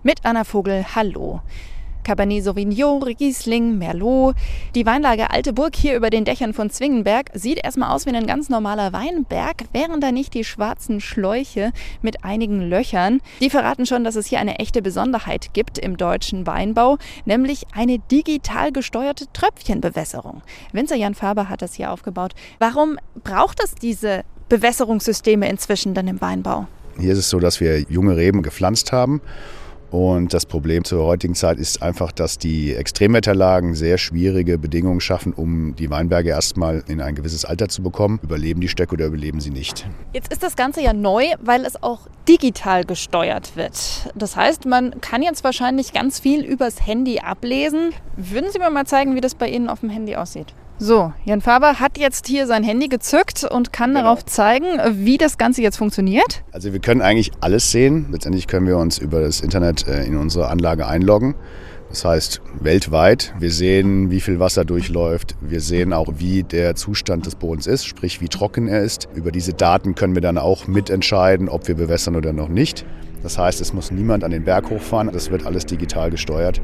Mit Anna Vogel, hallo. Cabernet Sauvignon, Riesling, Merlot. Die Weinlage Alte Burg hier über den Dächern von Zwingenberg sieht erstmal aus wie ein ganz normaler Weinberg, wären da nicht die schwarzen Schläuche mit einigen Löchern. Die verraten schon, dass es hier eine echte Besonderheit gibt im deutschen Weinbau, nämlich eine digital gesteuerte Tröpfchenbewässerung. Winzer Jan Faber hat das hier aufgebaut. Warum braucht es diese Bewässerungssysteme inzwischen dann im Weinbau? Hier ist es so, dass wir junge Reben gepflanzt haben. Und das Problem zur heutigen Zeit ist einfach, dass die Extremwetterlagen sehr schwierige Bedingungen schaffen, um die Weinberge erstmal in ein gewisses Alter zu bekommen. Überleben die Stöcke oder überleben sie nicht? Jetzt ist das Ganze ja neu, weil es auch digital gesteuert wird. Das heißt, man kann jetzt wahrscheinlich ganz viel übers Handy ablesen. Würden Sie mir mal zeigen, wie das bei Ihnen auf dem Handy aussieht? So, Jan Faber hat jetzt hier sein Handy gezückt und kann darauf zeigen, wie das Ganze jetzt funktioniert. Also wir können eigentlich alles sehen. Letztendlich können wir uns über das Internet in unsere Anlage einloggen. Das heißt weltweit. Wir sehen, wie viel Wasser durchläuft. Wir sehen auch, wie der Zustand des Bodens ist, sprich wie trocken er ist. Über diese Daten können wir dann auch mitentscheiden, ob wir bewässern oder noch nicht. Das heißt, es muss niemand an den Berg hochfahren. Das wird alles digital gesteuert.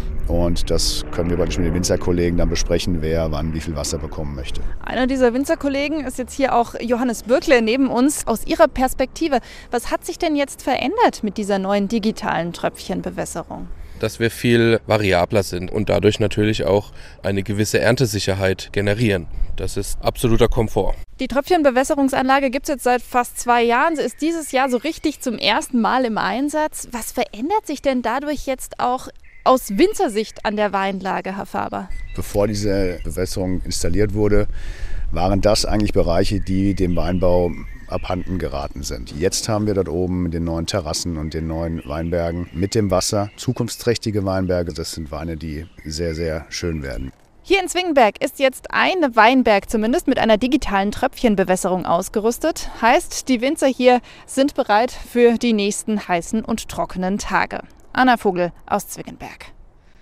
Und das können wir praktisch mit den Winzerkollegen dann besprechen, wer wann wie viel Wasser bekommen möchte. Einer dieser Winzerkollegen ist jetzt hier auch Johannes Bürkle neben uns. Aus Ihrer Perspektive, was hat sich denn jetzt verändert mit dieser neuen digitalen Tröpfchenbewässerung? Dass wir viel variabler sind und dadurch natürlich auch eine gewisse Erntesicherheit generieren. Das ist absoluter Komfort. Die Tröpfchenbewässerungsanlage gibt es jetzt seit fast 2 Jahren. Sie ist dieses Jahr so richtig zum ersten Mal im Einsatz. Was verändert sich denn dadurch jetzt auch aus Winzersicht an der Weinlage, Herr Faber? Bevor diese Bewässerung installiert wurde, waren das eigentlich Bereiche, die dem Weinbau abhanden geraten sind. Jetzt haben wir dort oben mit den neuen Terrassen und den neuen Weinbergen mit dem Wasser zukunftsträchtige Weinberge. Das sind Weine, die sehr, sehr schön werden. Hier in Zwingenberg ist jetzt ein Weinberg zumindest mit einer digitalen Tröpfchenbewässerung ausgerüstet. Heißt, die Winzer hier sind bereit für die nächsten heißen und trockenen Tage. Anna Vogel aus Zwingenberg.